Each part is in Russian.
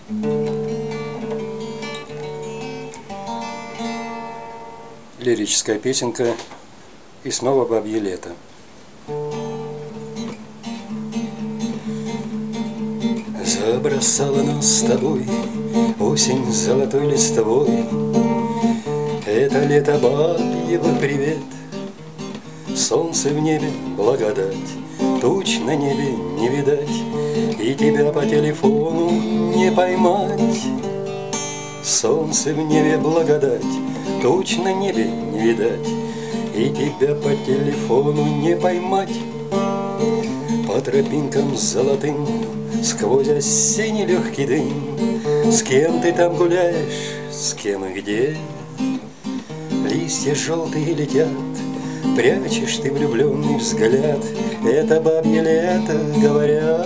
Лирическая песенка «И снова бабье лето». Забросала нас с тобой осень золотой листвой. Это лето бабьего привет. Солнце в небе благодать, туч на небе не видать, и тебя по телефону не поймать. Солнце в небе благодать, туч на небе не видать, и тебя по телефону не поймать. По тропинкам золотым сквозь осенний легкий дым, с кем ты там гуляешь, с кем и где? Листья желтые летят, прячешь ты влюбленный взгляд. Это бабье лето, говорят.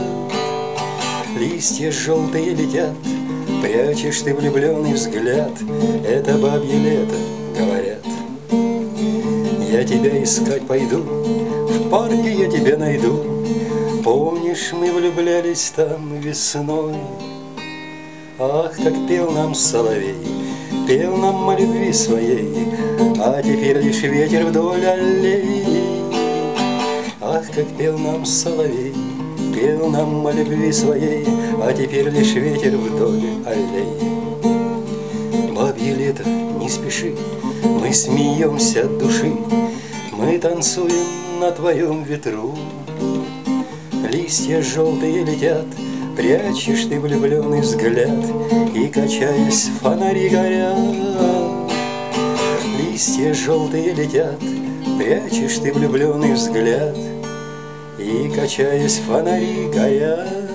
Листья желтые летят, прячешь ты влюбленный взгляд. Это бабье лето, говорят. Я тебя искать пойду, в парке я тебя найду. Помнишь, мы влюблялись там весной? Ах, как пел нам соловей, пел нам о любви своей, а теперь лишь ветер вдоль аллей. Ах, как пел нам соловей, пел нам о любви своей, а теперь лишь ветер вдоль аллей. Бабье лето, не спеши, мы смеемся от души, мы танцуем на твоем ветру. Листья желтые летят, прячешь ты влюбленный взгляд, и, качаясь, фонари горят. Листья желтые летят, прячешь ты влюбленный взгляд, и, качаясь, фонари горят.